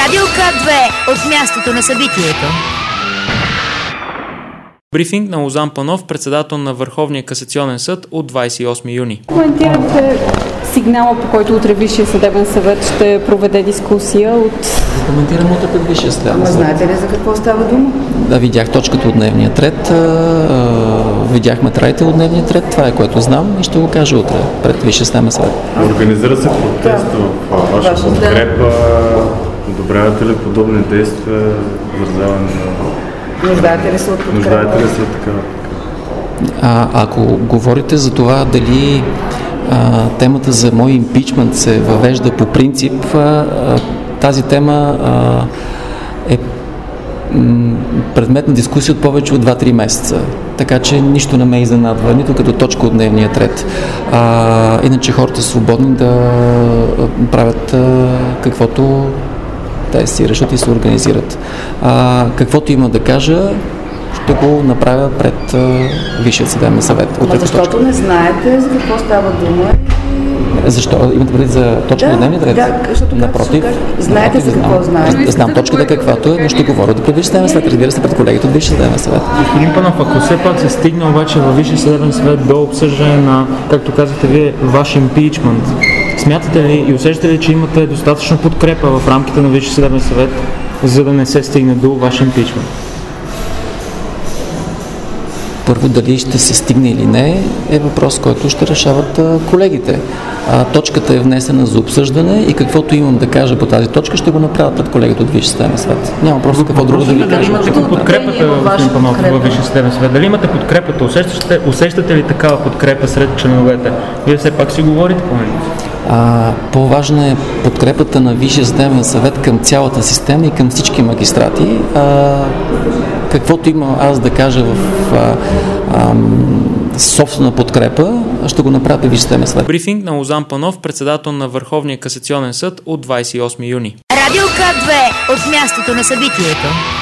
Радио К2 от мястото на събитието. Брифинг на Лозан Панов, председател на Върховния касационен съд от 28 юни. Коментирате сигнала, по който утре Висшия съдебен съвет ще проведе дискусия от... Коментирам утре пред Висшия съдебен съвет. Знаете ли за какво става дума? Да, видях точката от дневния ред, видях материалите от дневния ред, това е което знам и ще го кажа утре пред Висшия съдебен съвет. Организира се протест в ваша подкрепа. Одобрявате ли подобни действия, изразяване на... Нуждаете ли се от подкрепа? Нуждаете ли се от такава? Ако говорите за това дали темата за мой импичмент се въвежда по принцип, тази тема е предмет на дискусия от повече от 2-3 месеца. Така че нищо не ме изненадва, нито като точка от дневния ред. Иначе хората са свободни да правят каквото те си решат и се организират. Каквото има да кажа, ще го направя пред Висшия съдебен съвет. Защото не знаете за какво става дума. Защо? Имате предвид за точка на дневния ред? Да, защото напротив, знаете за какво знаете. Знам точката каквато е, но ще говоря да пред Висшия съдебен съвет, разбира се, пред колегите от Висшия съдебен съвет. Господин Панов, ако все пак се стигне обаче във Висшия съдебен съвет до обсъждане на, както казахте вие, ваш импичмент, смятате ли и усещате ли, че имате достатъчно подкрепа в рамките на Висшия съдебен съвет, за да не се стигне до ваш импичмент? Първо, дали ще се стигне или не, е въпрос, който ще решават колегите. Точката е внесена за обсъждане и каквото имам да кажа по тази точка, ще го направят пред колегите от Висшия съдебен съвет. Няма просто какво друго да ви кажа. Дали имате подкрепата, господин Панов, във Висшия съдебен съвет? Дали имате подкрепата? Усещате ли такава подкрепа сред членовете? Вие все пак си говорите по мен. По-важна е подкрепата на Висшия съдебен съвет към цялата система и към всички магистрати. Каквото имам аз да кажа в собствена подкрепа, ще го направя Висшия съдебен съвет. Брифинг на Лозан Панов, председател на Върховния касационен съд от 28 юни. Радио К2 от мястото на събитието.